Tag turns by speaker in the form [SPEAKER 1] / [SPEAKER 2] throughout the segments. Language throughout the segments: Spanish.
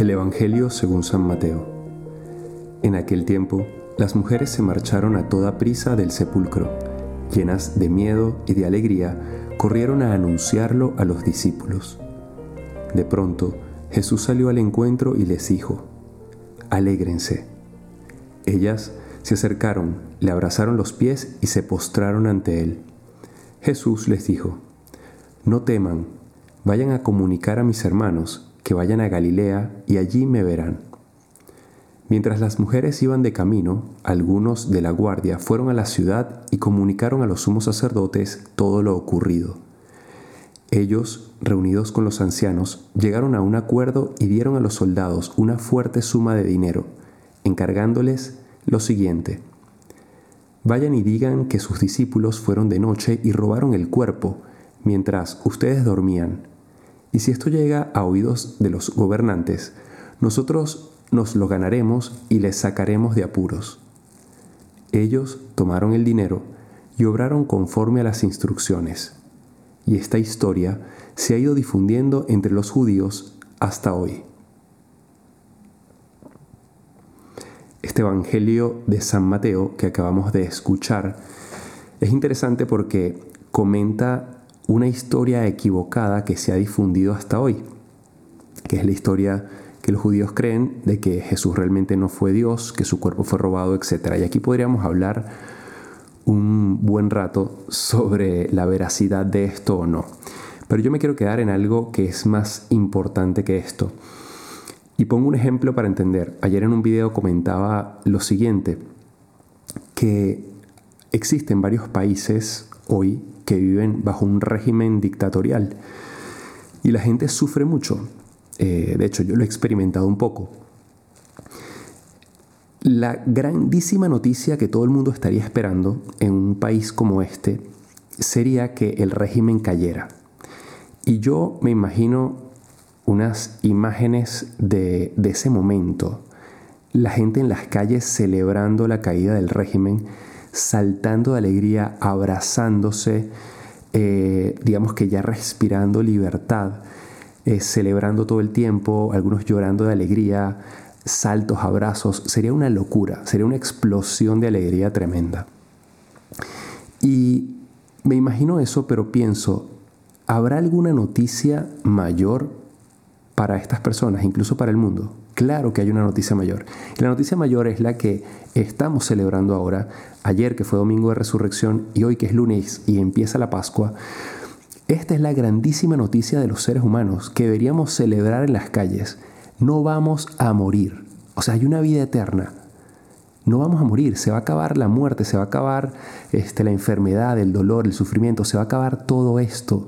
[SPEAKER 1] El Evangelio según San Mateo. En aquel tiempo, las mujeres se marcharon a toda prisa del sepulcro. Llenas de miedo y de alegría, corrieron a anunciarlo a los discípulos. De pronto, Jesús salió al encuentro y les dijo: «Alégrense». Ellas se acercaron, le abrazaron los pies y se postraron ante él. Jesús les dijo: «No teman, vayan a comunicar a mis hermanos que vayan a Galilea y allí me verán». Mientras las mujeres iban de camino, algunos de la guardia fueron a la ciudad y comunicaron a los sumos sacerdotes todo lo ocurrido. Ellos, reunidos con los ancianos, llegaron a un acuerdo y dieron a los soldados una fuerte suma de dinero, encargándoles lo siguiente: «Vayan y digan que sus discípulos fueron de noche y robaron el cuerpo, mientras ustedes dormían. Y si esto llega a oídos de los gobernantes, nosotros nos lo ganaremos y les sacaremos de apuros». Ellos tomaron el dinero y obraron conforme a las instrucciones. Y esta historia se ha ido difundiendo entre los judíos hasta hoy. Este Evangelio de San Mateo que acabamos de escuchar es interesante porque comenta una historia equivocada que se ha difundido hasta hoy, que es la historia que los judíos creen de que Jesús realmente no fue Dios, que su cuerpo fue robado, etc. Y aquí podríamos hablar un buen rato sobre la veracidad de esto o no. Pero yo me quiero quedar en algo que es más importante que esto. Y pongo un ejemplo para entender. Ayer en un video comentaba lo siguiente, que existen varios países hoy que viven bajo un régimen dictatorial y la gente sufre mucho. De hecho, yo lo he experimentado un poco. La grandísima noticia que todo el mundo estaría esperando en un país como este sería que el régimen cayera. Y yo me imagino unas imágenes de ese momento. La gente en las calles celebrando la caída del régimen, saltando de alegría, abrazándose, digamos que ya respirando libertad, celebrando todo el tiempo, algunos llorando de alegría, saltos, abrazos. Sería una locura, sería una explosión de alegría tremenda. Y me imagino eso, pero pienso, ¿habrá alguna noticia mayor para estas personas, incluso para el mundo? Claro que hay una noticia mayor. Y la noticia mayor es la que estamos celebrando ahora, ayer que fue Domingo de Resurrección y hoy que es lunes y empieza la Pascua. Esta es la grandísima noticia de los seres humanos que deberíamos celebrar en las calles. No vamos a morir. O sea, hay una vida eterna. No vamos a morir. Se va a acabar la muerte, se va a acabar la enfermedad, el dolor, el sufrimiento. Se va a acabar todo esto.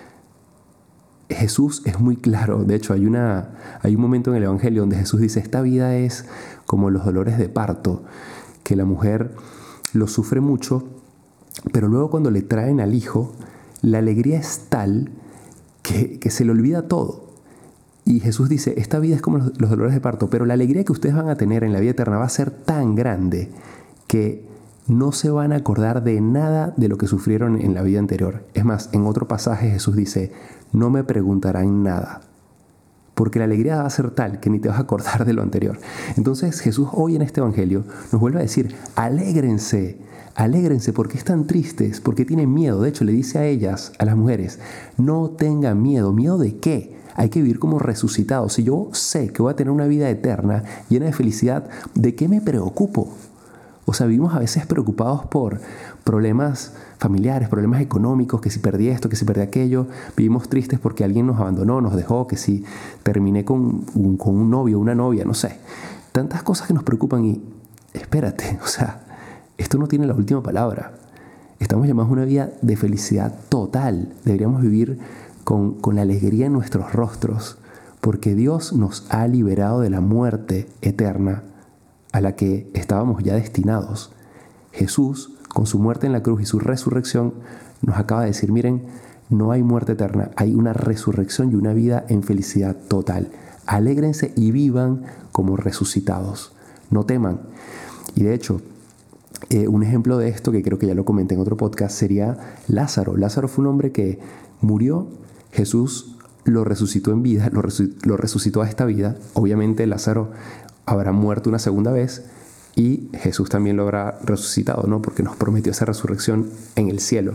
[SPEAKER 1] Jesús es muy claro. De hecho, hay un momento en el Evangelio donde Jesús dice: esta vida es como los dolores de parto, que la mujer lo sufre mucho, pero luego cuando le traen al hijo, la alegría es tal que se le olvida todo. Y Jesús dice: esta vida es como los dolores de parto, pero la alegría que ustedes van a tener en la vida eterna va a ser tan grande que no se van a acordar de nada de lo que sufrieron en la vida anterior. Es más, en otro pasaje Jesús dice: no me preguntarán nada, porque la alegría va a ser tal que ni te vas a acordar de lo anterior. Entonces Jesús hoy en este Evangelio nos vuelve a decir: alégrense, alégrense, porque están tristes, porque tienen miedo. De hecho, le dice a ellas, a las mujeres: no tengan miedo. ¿Miedo de qué? Hay que vivir como resucitados. Si yo sé que voy a tener una vida eterna llena de felicidad, ¿de qué me preocupo? O sea, vivimos a veces preocupados por problemas familiares, problemas económicos, que si perdí esto, que si perdí aquello. Vivimos tristes porque alguien nos abandonó, nos dejó, que si terminé con un novio, una novia, no sé. Tantas cosas que nos preocupan y espérate, o sea, esto no tiene la última palabra. Estamos llamados a una vida de felicidad total. Deberíamos vivir con la alegría en nuestros rostros, porque Dios nos ha liberado de la muerte eterna a la que estábamos ya destinados. Jesús, con su muerte en la cruz y su resurrección, nos acaba de decir: miren, no hay muerte eterna, hay una resurrección y una vida en felicidad total. Alégrense y vivan como resucitados. No teman. Y de hecho, un ejemplo de esto, que creo que ya lo comenté en otro podcast, sería Lázaro. Lázaro fue un hombre que murió. Jesús lo resucitó en vida, lo resucitó a esta vida. Obviamente Lázaro habrá muerto una segunda vez y Jesús también lo habrá resucitado, ¿no? Porque nos prometió esa resurrección en el cielo.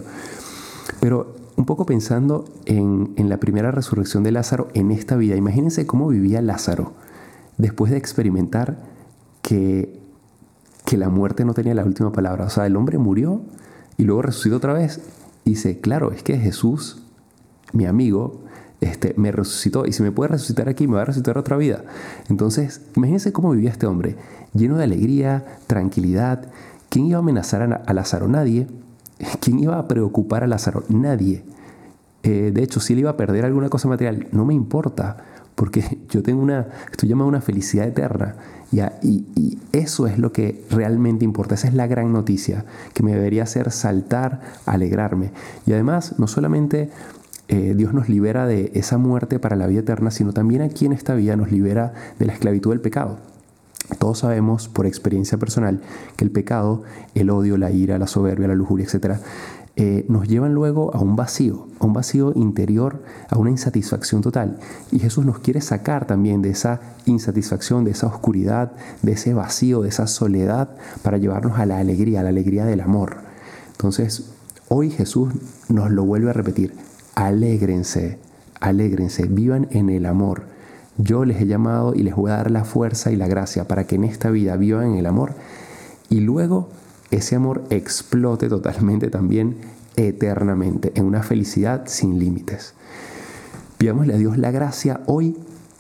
[SPEAKER 1] Pero un poco pensando en la primera resurrección de Lázaro en esta vida, imagínense cómo vivía Lázaro después de experimentar que la muerte no tenía la última palabra. O sea, el hombre murió y luego resucitó otra vez. Y dice, claro, es que Jesús, mi amigo, me resucitó. Y si me puede resucitar aquí, me va a resucitar otra vida. Entonces, imagínense cómo vivía este hombre, lleno de alegría, tranquilidad. ¿Quién iba a amenazar a Lázaro? Nadie. ¿Quién iba a preocupar a Lázaro? Nadie. De hecho, si él iba a perder alguna cosa material, no me importa, porque yo tengo estoy llamado a una felicidad eterna. Y eso es lo que realmente importa. Esa es la gran noticia que me debería hacer saltar, alegrarme. Y además, no solamente Dios nos libera de esa muerte para la vida eterna, sino también aquí en esta vida nos libera de la esclavitud del pecado. Todos sabemos por experiencia personal que el pecado, el odio, la ira, la soberbia, la lujuria, etc., nos llevan luego a un vacío interior, a una insatisfacción total. Y Jesús nos quiere sacar también de esa insatisfacción, de esa oscuridad, de ese vacío, de esa soledad, para llevarnos a la alegría del amor. Entonces, hoy Jesús nos lo vuelve a repetir. Alégrense, vivan en el amor. Yo les he llamado y les voy a dar la fuerza y la gracia para que en esta vida vivan en el amor y luego ese amor explote totalmente también eternamente en una felicidad sin límites. Pidámosle a Dios la gracia hoy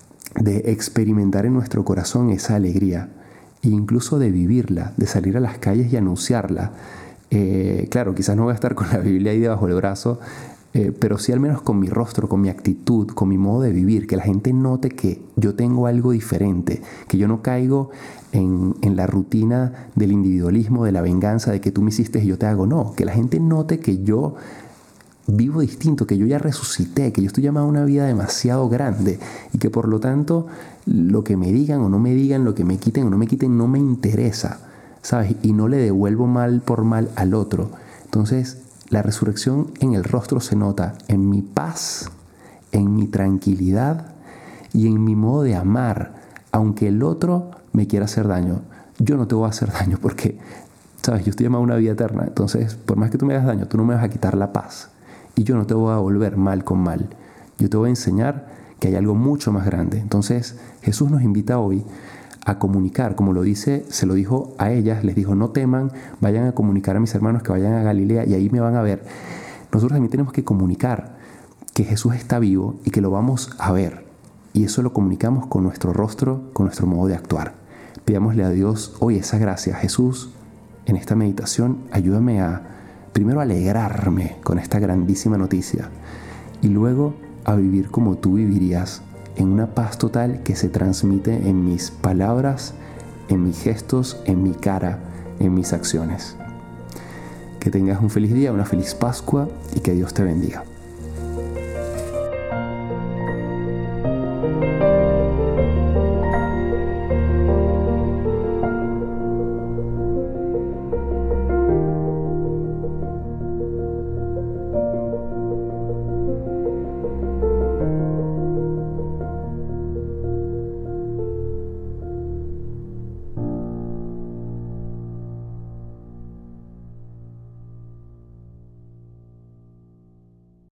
[SPEAKER 1] de experimentar en nuestro corazón esa alegría e incluso de vivirla, de salir a las calles y anunciarla. Claro, quizás no voy a estar con la Biblia ahí debajo del brazo, pero sí al menos con mi rostro, con mi actitud, con mi modo de vivir, que la gente note que yo tengo algo diferente, que yo no caigo en la rutina del individualismo, de la venganza, de que tú me hiciste y yo te hago. No, que la gente note que yo vivo distinto, que yo ya resucité, que yo estoy llamado a una vida demasiado grande y que por lo tanto lo que me digan o no me digan, lo que me quiten o no me quiten, no me interesa, ¿sabes? Y no le devuelvo mal por mal al otro. Entonces, la resurrección en el rostro se nota en mi paz, en mi tranquilidad y en mi modo de amar. Aunque el otro me quiera hacer daño, yo no te voy a hacer daño porque, ¿sabes? Yo estoy llamado a una vida eterna. Entonces, por más que tú me hagas daño, tú no me vas a quitar la paz. Y yo no te voy a volver mal con mal. Yo te voy a enseñar que hay algo mucho más grande. Entonces, Jesús nos invita hoy a comunicar, como lo dice, se lo dijo a ellas, les dijo, no teman, vayan a comunicar a mis hermanos que vayan a Galilea y ahí me van a ver. Nosotros también tenemos que comunicar que Jesús está vivo y que lo vamos a ver. Y eso lo comunicamos con nuestro rostro, con nuestro modo de actuar. Pidámosle a Dios hoy esa gracia. Jesús, en esta meditación, ayúdame a, primero, alegrarme con esta grandísima noticia y luego a vivir como tú vivirías, en una paz total que se transmite en mis palabras, en mis gestos, en mi cara, en mis acciones. Que tengas un feliz día, una feliz Pascua y que Dios te bendiga.